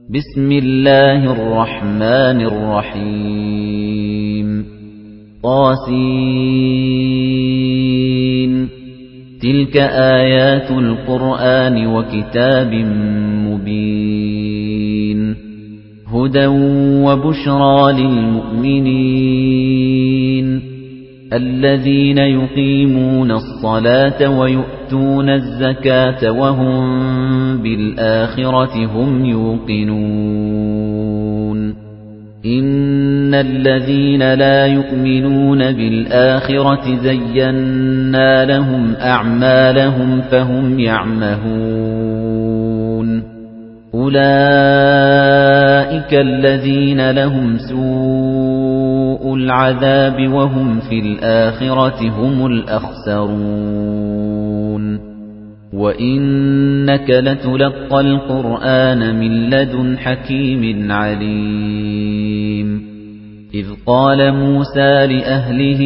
بسم الله الرحمن الرحيم طاسين تلك آيات القرآن وكتاب مبين هدى وبشرى للمؤمنين الذين يقيمون الصلاة ويؤتون الزكاة وهم بالآخرة هم يوقنون إن الذين لا يؤمنون بالآخرة زينا لهم أعمالهم فهم يعمهون أولئك الذين لهم سوء العذاب وهم في الآخرة هم الأخسرون وإنك لتلقى القرآن من لدن حكيم عليم إذ قال موسى لأهله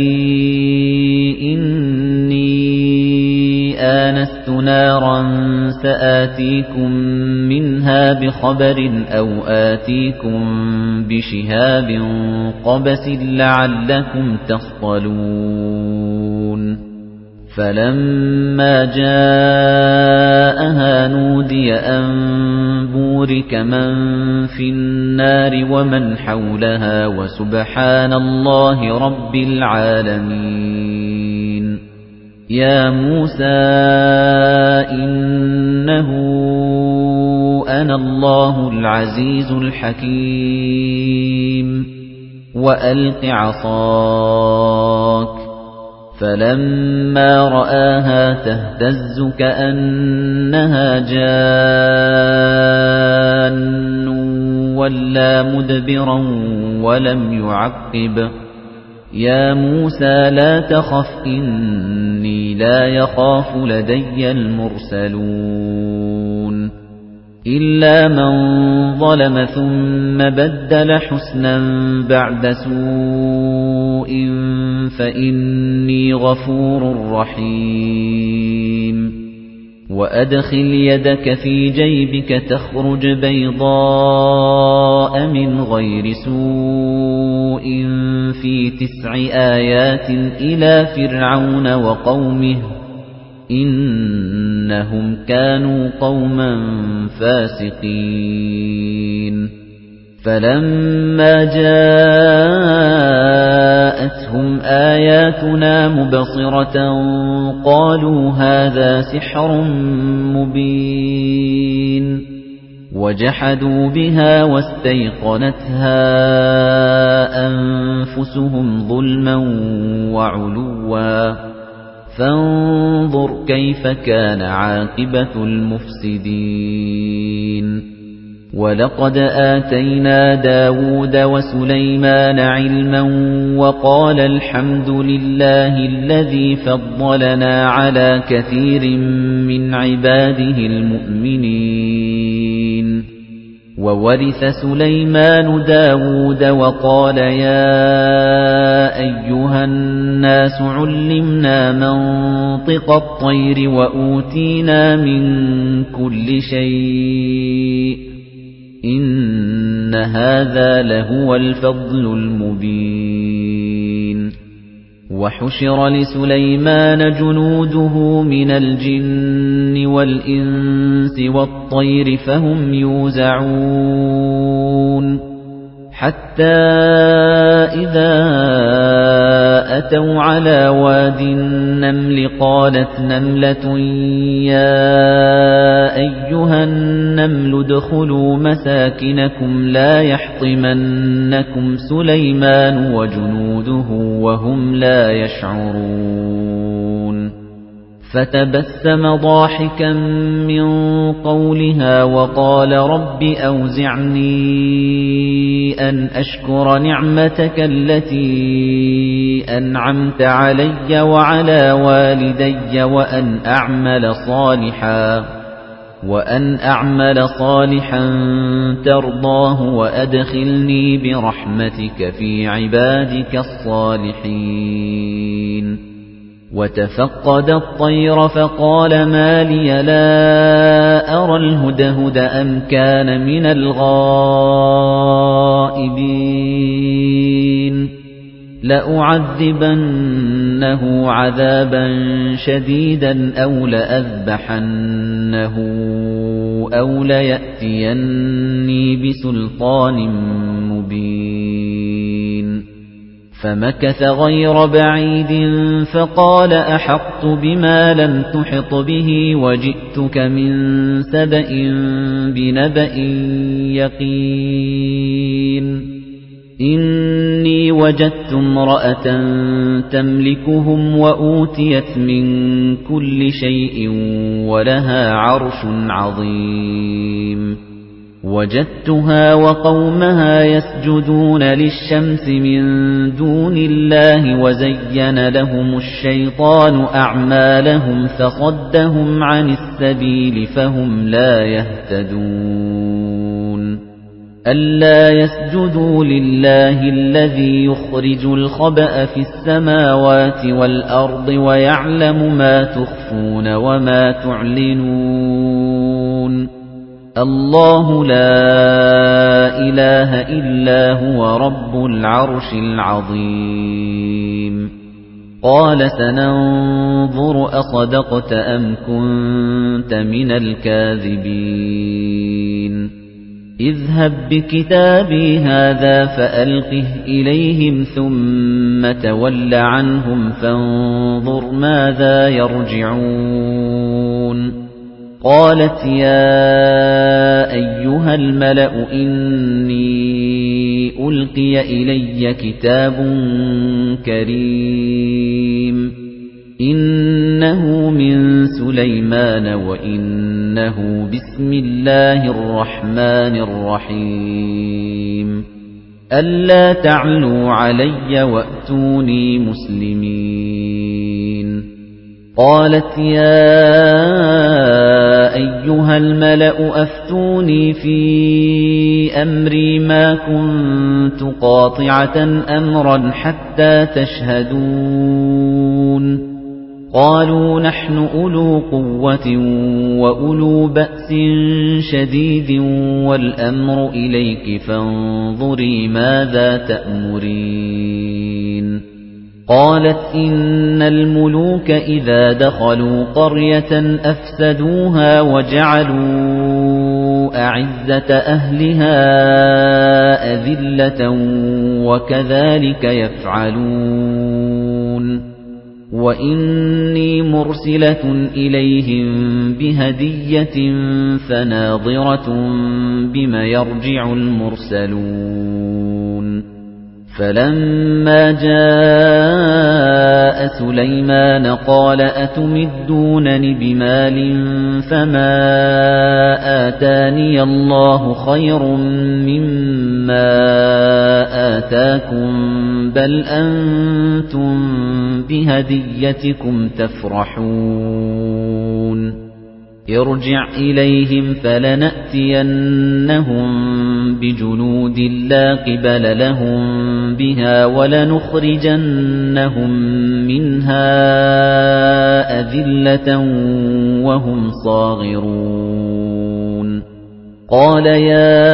إني آنست نارا سآتيكم منها بخبر أو آتيكم بشهاب قبس لعلكم تصطلون فلما جاءها نودي أن بورك من في النار ومن حولها وسبحان الله رب العالمين يا موسى إنه أنا الله العزيز الحكيم وألق عصاك فلما رآها تهتز كأنها جان ولا مدبرا ولم يعقب يا موسى لا تخف إني لا يخاف لدي المرسلون إلا من ظلم ثم بدل حسنا بعد سوء فإني غفور رحيم وأدخل يدك في جيبك تخرج بيضاء من غير سوء في 9 آيات إلى فرعون وقومه إنهم كانوا قوما فاسقين فلما جاءتهم آياتنا مبصرة قالوا هذا سحر مبين وجحدوا بها واستيقنتها أنفسهم ظلما وعلوا فانظر كيف كان عاقبة المفسدين ولقد آتينا داود وسليمان علما وقال الحمد لله الذي فضلنا على كثير من عباده المؤمنين وورث سليمان داود وقال يا أيها الناس علمنا منطق الطير وأوتينا من كل شيء إن هذا لهو الفضل المبين وحشر لسليمان جنوده من الجن والإنس والطير فهم يوزعون حتى إذا أتوا على واد النمل قالت نملة يا أيها النمل ادخلوا مساكنكم لا يحطمنكم سليمان وجنوده وهم لا يشعرون فتبسم ضاحكا من قولها وقال رب أوزعني أن أشكر نعمتك التي أنعمت علي وعلى والدي وأن أعمل صالحا ترضاه وأدخلني برحمتك في عبادك الصالحين وتفقد الطير فقال ما لي لا أرى الهدهد أم كان من الغائبين لأعذبنه عذابا شديدا أو لأذبحنه أو ليأتيني بسلطان مبين فمكث غير بعيد فقال أحطت بما لم تحط به وجئتك من سبأ بنبأ يقين إني وجدت امرأة تملكهم وأوتيت من كل شيء ولها عرش عظيم وجدتها وقومها يسجدون للشمس من دون الله وزين لهم الشيطان أعمالهم فصدهم عن السبيل فهم لا يهتدون ألا يسجدوا لله الذي يخرج الخبأ في السماوات والأرض ويعلم ما تخفون وما تعلنون الله لا إله إلا هو رب العرش العظيم قال سننظر أصدقت أم كنت من الكاذبين اذهب بكتابي هذا فألقه إليهم ثم تول عنهم فانظر ماذا يرجعون قالت يا أيها الملأ إني ألقي إلي كتاب كريم إنه من سليمان وإنه بسم الله الرحمن الرحيم ألا تعلوا علي وأتوني مسلمين قالت يا أيها الملأ أفتوني في أمري ما كنت قاطعة أمرا حتى تشهدون قالوا نحن أولو قوة وأولو بأس شديد والأمر إليك فانظري ماذا تأمرين قالت إن الملوك إذا دخلوا قرية أفسدوها وجعلوا أعزة أهلها أذلة وكذلك يفعلون وإني مرسلة إليهم بهدية فناظرة بما يرجع المرسلون فلما جاء سليمان قال أتمدونني بمال فما آتاني الله خير مما آتاكم بل أنتم بهديتكم تفرحون ارجع إليهم فلنأتينهم بجنود لا قبل لهم بها ولنخرجنهم منها أذلة وهم صاغرون قال يا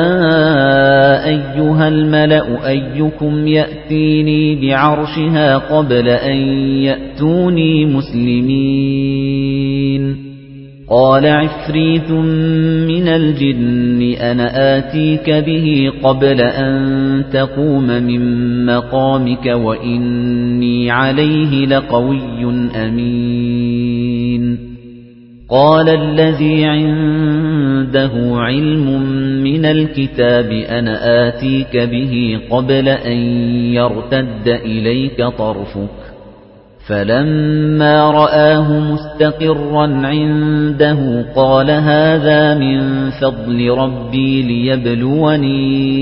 أيها الملأ أيكم يأتيني بعرشها قبل أن يأتوني مسلمين قال عفريت من الجن أنا آتيك به قبل أن تقوم من مقامك وإني عليه لقوي أمين قال الذي عنده علم من الكتاب أنا آتيك به قبل أن يرتد إليك طرفك فلما رآه مستقرا عنده قال هذا من فضل ربي ليبلوني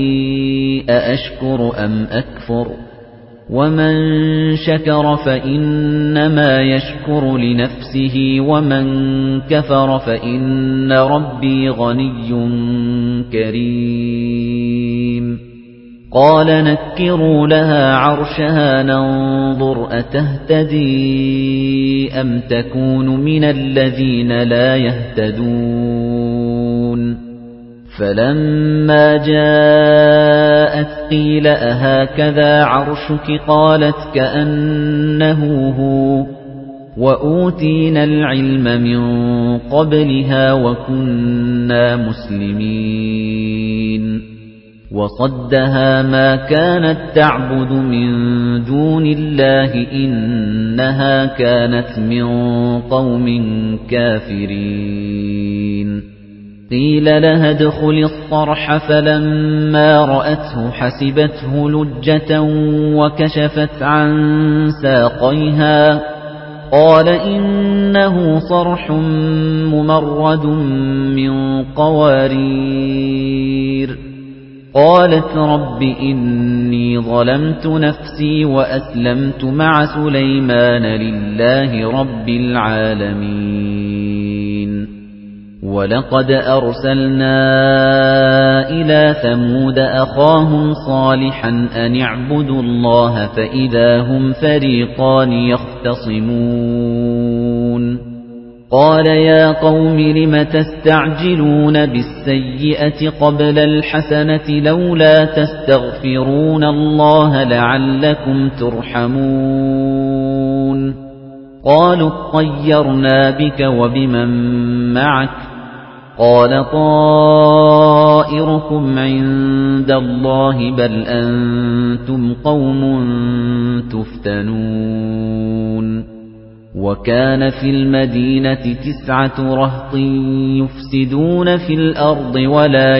أأشكر أم أكفر ومن شكر فإنما يشكر لنفسه ومن كفر فإن ربي غني كريم قَالَ نَكِّرُوا لَهَا عَرْشَهَا نَنظُرْ أَتَهْتَدِي أَمْ تَكُونُ مِنَ الَّذِينَ لَا يَهْتَدُونَ فَلَمَّا جَاءَتْ قِيلَ أَهَكَذَا عَرْشُكِ قَالَتْ كَأَنَّهُ هُوَ وَأُوتِينَا الْعِلْمَ مِنْ قَبْلِهَا وَكُنَّا مُسْلِمِينَ وَصَدَّهَا مَا كَانَتْ تَعْبُدُ مِن دُونِ اللَّهِ إِنَّهَا كَانَتْ مِن قَوْمٍ كَافِرِينَ قِيلَ لَهَا ادْخُلِي الصَّرْحَ فَلَمَّا رَأَتْهُ حَسِبَتْهُ لُجَّةً وَكَشَفَتْ عَن سَاقَيْهَا قَالَ إِنَّهُ صَرْحٌ مُّمَرَّدٌ مِّن قَوَارِيرَ قَالَتْ رَبِّ إِنِّي ظَلَمْتُ نَفْسِي وَأَسْلَمْتُ مَعَ سُلَيْمَانَ لِلَّهِ رَبِّ الْعَالَمِينَ وَلَقَدْ أَرْسَلْنَا إِلَى ثَمُودَ أَخَاهُمْ صَالِحًا أَنِ اعْبُدُوا اللَّهَ فَإِذَا هُمْ فَرِيقَانِ يَخْتَصِمُونَ قَالَ يَا قَوْمِ لِمَ تَسْتَعْجِلُونَ بِالسَّيِّئَةِ قَبْلَ الْحَسَنَةِ لَوْلَا تَسْتَغْفِرُونَ اللَّهَ لَعَلَّكُمْ تُرْحَمُونَ قَالُوا اطَّيَّرْنَا بِكَ وَبِمَن مَّعَكَ قَالَ طَائِرُكُمْ عِندَ اللَّهِ بَلْ أَنتُمْ قَوْمٌ تُفْتَنُونَ وَكَانَ فِي الْمَدِينَةِ 9 رَهْطٍ يُفْسِدُونَ فِي الْأَرْضِ وَلَا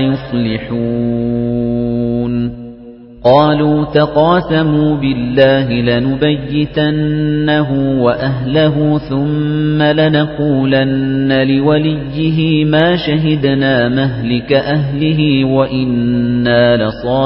يُصْلِحُونَ قَالُوا تَقَاسَمُوا بِاللَّهِ لَنُبَيِّتَنَّهُ وَأَهْلَهُ ثُمَّ لَنَقُولَنَّ لِوَلِيِّهِ مَا شَهِدْنَا مَهْلِكَ أَهْلِهِ وَإِنَّا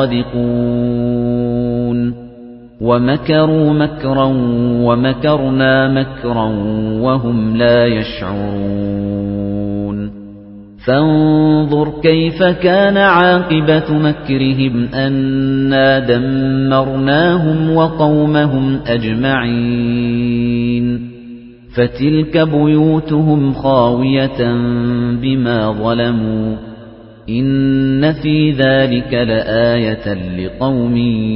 لَصَادِقُونَ وَمَكَرُوا مَكْرًا وَمَكَرْنَا مَكْرًا وَهُمْ لَا يَشْعُرُونَ فَانظُرْ كَيْفَ كَانَ عَاقِبَةُ مَكْرِهِمْ أَنَّا دَمَّرْنَاهُمْ وَقَوْمَهُمْ أَجْمَعِينَ فَتِلْكَ بُيُوتُهُمْ خَاوِيَةً بِمَا ظَلَمُوا إِنَّ فِي ذَلِكَ لَآيَةً لِقَوْمٍ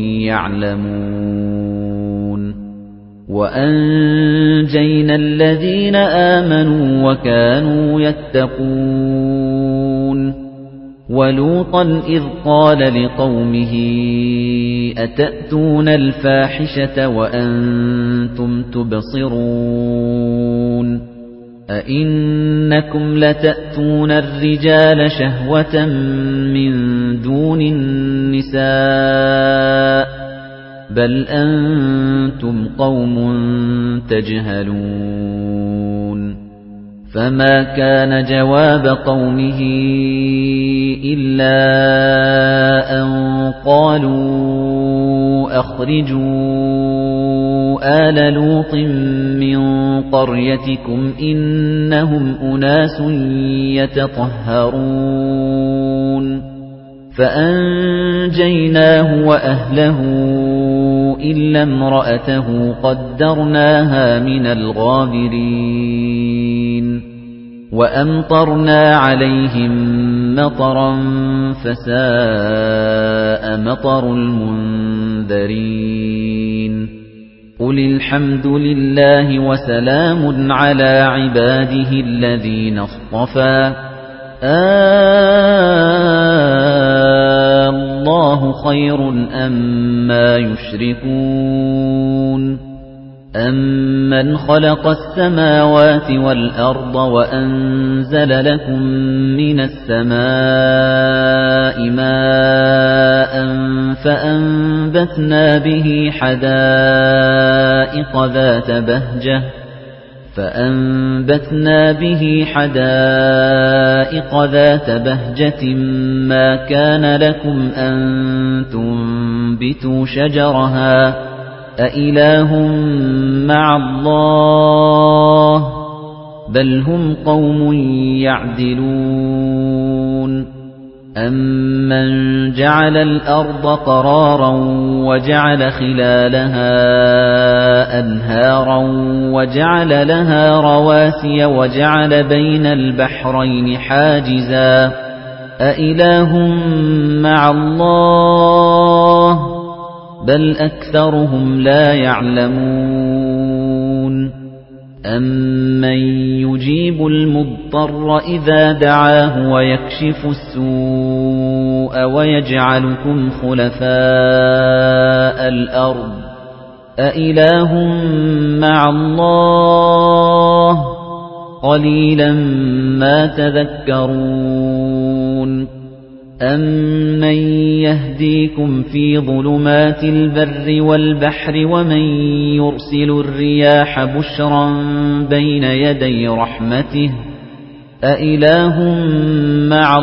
يَعْلَمُونَ وَأَنجَيْنَا الَّذِينَ آمَنُوا وَكَانُوا يَتَّقُونَ وَلُوطًا إِذْ قَالَ لِقَوْمِهِ أَتَأْتُونَ الْفَاحِشَةَ وَأَنتُمْ تُبْصِرُونَ أَئِنَّكُمْ لَتَأْتُونَ الرِّجَالَ شَهْوَةً مِّن دُونِ النِّسَاءِ بَلْ أَنتُمْ قَوْمٌ تَجْهَلُونَ فَمَا كَانَ جَوَابَ قَوْمِهِ إِلَّا أَن قَالُوا أَخْرِجُوا آلَ لُوطٍ مِّن قَرْيَتِكُمْ إِنَّهُمْ أُنَاسٌ يَتَطَهَّرُونَ فَأَنجَيْنَاهُ وَأَهْلَهُ إِلَّا امْرَأَتَهُ قَدَّرْنَاهَا مِنَ الْغَابِرِينَ وَأَمْطَرْنَا عَلَيْهِم مَّطَرًا فَسَاءَ مَطَرُ الْمُنذَرِينَ قُلِ الْحَمْدُ لِلَّهِ وَسَلَامٌ عَلَى عِبَادِهِ الَّذِينَ اصْطَفَى اللَّهُ خَيْرٌ أَمَّا يُشْرِكُونَ أَمَّنْ خَلَقَ السَّمَاوَاتِ وَالْأَرْضَ وَأَنزَلَ لَكُم مِّنَ السَّمَاءِ مَاءً فَأَنبَتْنَا به حَدَائِقَ ذَاتَ بَهْجَةٍ مَّا كَانَ لَكُمْ أَن تُنبِتُوا شَجَرَهَا أَإِلَٰهٌ مَّعَ اللَّهِ بَلْ هُمْ قَوْمٌ يَعْدِلُونَ أَمَّنْ جَعَلَ الْأَرْضَ قَرَارًا وَجَعَلَ خِلَالَهَا أَنْهَارًا وَجَعَلَ لَهَا رَوَاسِيَ وَجَعَلَ بَيْنَ الْبَحْرَيْنِ حَاجِزًا أَإِلَٰهٌ مَّعَ اللَّهِ ۚ بَلْ أَكْثَرُهُمْ لَا يَعْلَمُونَ أَمَّن يُجِيبُ الْمُضْطَرَّ إِذَا دَعَاهُ وَيَكْشِفُ السُّوءَ وَيَجْعَلُكُمْ خُلَفَاءَ الْأَرْضِ أَإِلَٰهٌ مَّعَ اللَّهِ ۚ قَلِيلًا مَّا تَذَكَّرُونَ أَمَّن يَهْدِيكُمْ فِي ظُلُمَاتِ الْبَرِّ وَالْبَحْرِ وَمَن يُرْسِلُ الرِّيَاحَ بُشْرًا بَيْنَ يَدَيْ رَحْمَتِهِ أَإِلَٰهٌ مَّعَ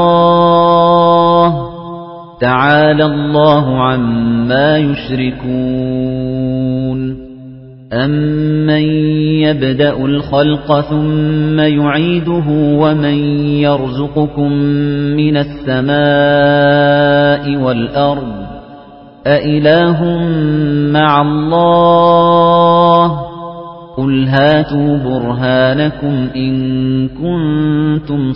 اللَّهِ ۚ تَعَالَى اللَّهُ عَمَّا يُشْرِكُونَ أَمَّن يَبْدَأُ الْخَلْقَ ثُمَّ يُعِيدُهُ وَمَن يَرْزُقُكُم مِّنَ السَّمَاءِ وَالْأَرْضِ أَإِلَٰهٌ مَّعَ اللَّهِ ۚ قُلْ هَاتُوا بُرْهَانَكُمْ إِن كُنتُمْ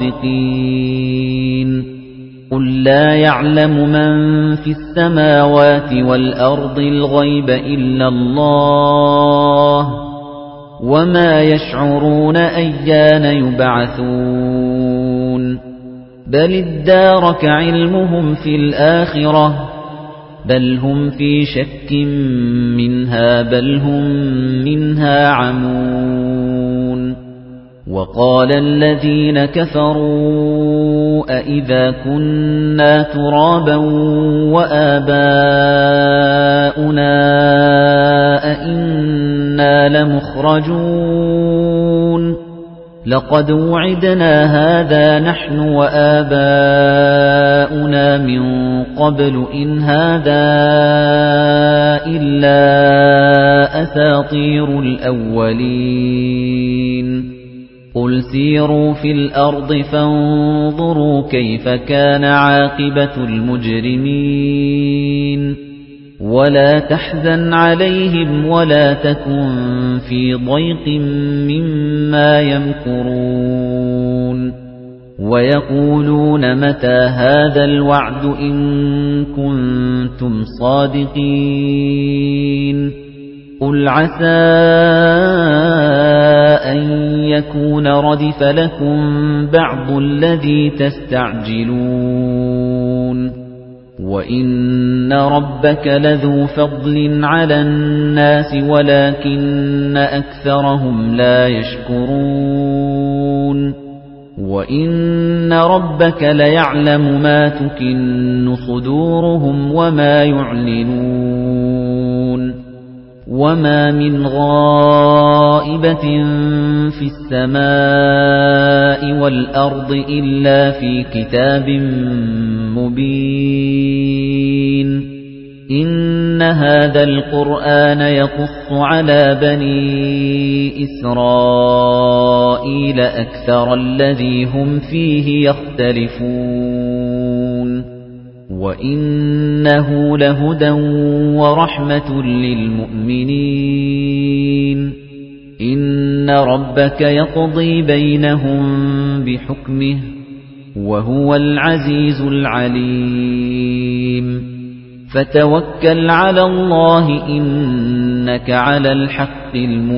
صَادِقِينَ قُل لا يَعْلَمُ مَن فِي السَّمَاوَاتِ وَالْأَرْضِ الْغَيْبَ إِلَّا اللَّهُ وَمَا يَشْعُرُونَ أَيَّانَ يُبْعَثُونَ بَلِ ادَّارَكَ عِلْمُهُمْ فِي الْآخِرَةِ بَلْ هُمْ فِي شَكٍّ مِّنْهَا بَلْ هُمْ مِنْهَا عَمُونَ وَقَالَ الَّذِينَ كَفَرُوا أَإِذَا كُنَّا تُرَابًا وَآبَاؤُنَا أَإِنَّا لَمُخْرَجُونَ لَقَدْ وُعِدْنَا هَذَا نَحْنُ وَآبَاؤُنَا مِن قَبْلُ إِنْ هَذَا إِلَّا أَسَاطِيرُ الْأَوَّلِينَ قُلْ سِيرُوا فِي الْأَرْضِ فَانظُرُوا كَيْفَ كَانَ عَاقِبَةُ الْمُجْرِمِينَ وَلَا تَحْزَنْ عَلَيْهِمْ وَلَا تَكُنْ فِي ضَيْقٍ مِّمَّا يَمْكُرُونَ وَيَقُولُونَ مَتَىٰ هَٰذَا الْوَعْدُ إِن كُنتُمْ صَادِقِينَ قُلْ عَسَىٰ أَن يَكُونَ رَدِفَ لَكُم بَعْضُ الَّذِي تَسْتَعْجِلُونَ وَإِنَّ رَبَّكَ لَذُو فَضْلٍ عَلَى النَّاسِ وَلَكِنَّ أَكْثَرَهُمْ لَا يَشْكُرُونَ وَإِنَّ رَبَّكَ لَيَعْلَمُ مَا تُكِنُّ صُدُورُهُمْ وَمَا يُعْلِنُونَ وَمَا مِنْ غَائِبَةٍ فِي السَّمَاءِ وَالْأَرْضِ إِلَّا فِي كِتَابٍ مُبِينٍ إِنَّ هَذَا الْقُرْآنَ يَقُصُّ عَلَى بَنِي إِسْرَائِيلَ أَكْثَرَ الَّذِي هُمْ فِيهِ يَخْتَلِفُونَ وَإِنَّهُ لَهُدًى وَرَحْمَةٌ لِّلْمُؤْمِنِينَ إِنَّ رَبَّكَ يَقْضِي بَيْنَهُم بِحُكْمِهِ وَهُوَ الْعَزِيزُ الْعَلِيمُ فَتَوَكَّلْ عَلَى اللَّهِ إِنَّكَ عَلَى الْحَقِّ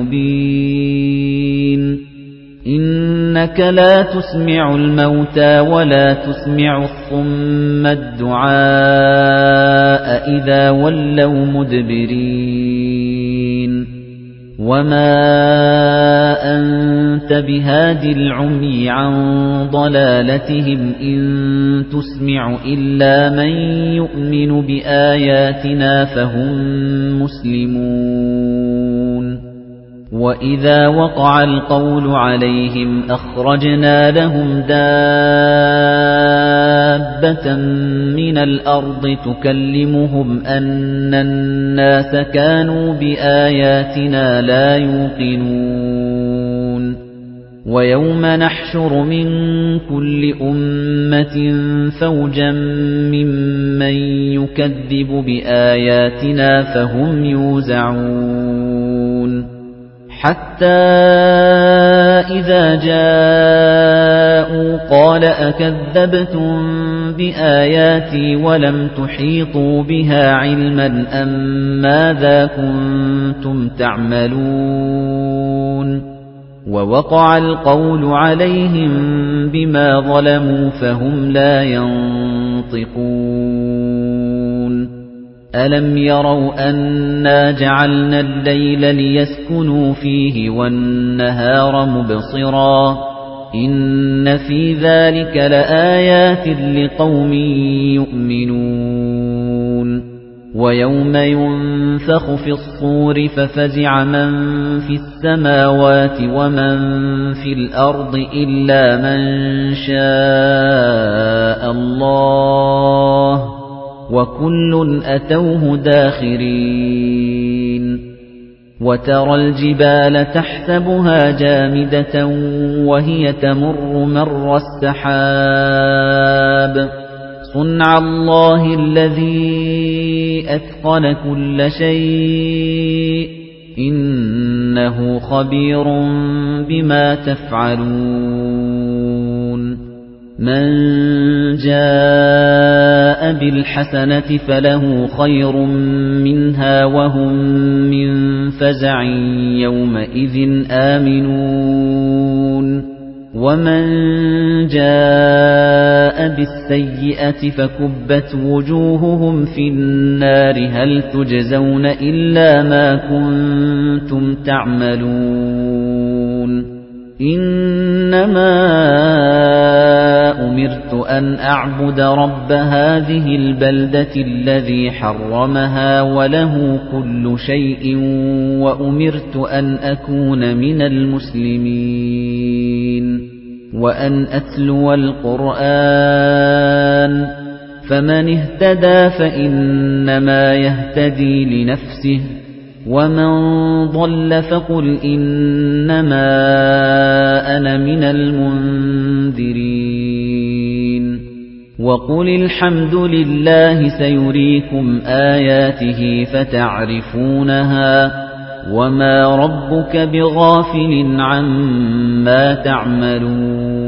الْمُبِينِ إِنَّكَ لَا تُسْمِعُ الْمَوْتَىٰ وَلَا تُسْمِعُ الصُّمَّ الدُّعَاءَ إِذَا وَلَّوْا مُدْبِرِينَ وَمَا أَنتَ بِهَادِ الْعُمْيِ عَن ضَلَالَتِهِمْ إِن تُسْمِعُ إِلَّا مَن يُؤْمِنُ بِآيَاتِنَا فَهُم مُّسْلِمُونَ وَإِذَا وَقَعَ الْقَوْلُ عَلَيْهِمْ أَخْرَجْنَا لَهُمْ دَابَّةً مِّنَ الْأَرْضِ تُكَلِّمُهُمْ أَنَّ النَّاسَ كَانُوا بِآيَاتِنَا لَا يُوقِنُونَ وَيَوْمَ نَحْشُرُ مِن كُلِّ أُمَّةٍ فَوْجًا مِّمَّن يُكَذِّبُ بِآيَاتِنَا فَهُمْ يُوزَعُونَ حَتَّى إِذَا جَاءُوا قَالَ أَكَذَّبْتُم بِآيَاتِي وَلَمْ تُحِيطُوا بِهَا عِلْمًا أَم مَّاذَا كُنتُمْ تَعْمَلُونَ وَوَقَعَ الْقَوْلُ عَلَيْهِم بِمَا ظَلَمُوا فَهُمْ لَا يَنطِقُونَ أَلَمْ يَرَوْا أَنَّا جَعَلْنَا اللَّيْلَ لِيَسْكُنُوا فِيهِ وَالنَّهَارَ مُبْصِرًا إِنَّ فِي ذَلِكَ لَآيَاتٍ لِقَوْمٍ يُؤْمِنُونَ وَيَوْمَ يُنفَخُ فِي الصُّورِ فَفَزِعَ مَن فِي السَّمَاوَاتِ وَمَن فِي الْأَرْضِ إِلَّا مَن شَاءَ اللَّهُ وَكُلٌّ أَتَوْهُ دَاخِرِينَ وَتَرَى الْجِبَالَ تَحْسَبُهَا جَامِدَةً وَهِيَ تَمُرُّ مَرَّ السَّحَابِ صُنْعَ اللَّهِ الَّذِي أَتْقَنَ كُلَّ شَيْءٍ إِنَّهُ خَبِيرٌ بِمَا تَفْعَلُونَ مَنْ جَاءَ بِالْحَسَنَةِ فَلَهُ خَيْرٌ مِنْهَا وَهُمْ مِنْ فَزَعٍ يَوْمَئِذٍ آمِنُونَ وَمَنْ جَاءَ بِالسَّيِّئَةِ فَكُبَّتْ وُجُوهُهُمْ فِي النَّارِ هَلْ تُجْزَوْنَ إِلَّا مَا كُنتُمْ تَعْمَلُونَ إِنَّمَا أُمِرْتُ أَنْ أَعْبُدَ رَبَّ هَذِهِ الْبَلْدَةِ الَّذِي حَرَّمَهَا وَلَهُ كُلُّ شَيْءٍ وَأُمِرْتُ أَنْ أَكُونَ مِنَ الْمُسْلِمِينَ وَأَنْ أَتْلُوَ الْقُرْآنَ فَمَنِ اهْتَدَى فَإِنَّمَا يَهْتَدِي لِنَفْسِهِ وَمَنْ ضَلَّ فَقُلْ إِنَّمَا أَنَا مِنَ الْمُنذِرِينَ وَقُلِ الْحَمْدُ لِلَّهِ سَيُرِيكُمْ آيَاتِهِ فَتَعْرِفُونَهَا وَمَا رَبُّكَ بِغَافِلٍ عَمَّا تَعْمَلُونَ